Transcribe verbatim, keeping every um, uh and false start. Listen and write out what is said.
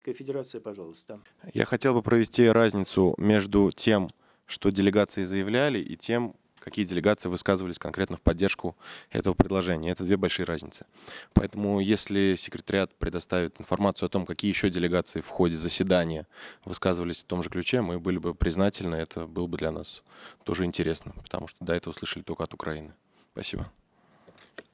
Конфедерация, пожалуйста. Я хотел бы провести разницу между тем, что делегации заявляли, и тем, какие делегации высказывались конкретно в поддержку этого предложения. Это две большие разницы. Поэтому, если секретариат предоставит информацию о том, какие еще делегации в ходе заседания высказывались в том же ключе, мы были бы признательны. Это было бы для нас тоже интересно, потому что до этого слышали только от Украины. Спасибо.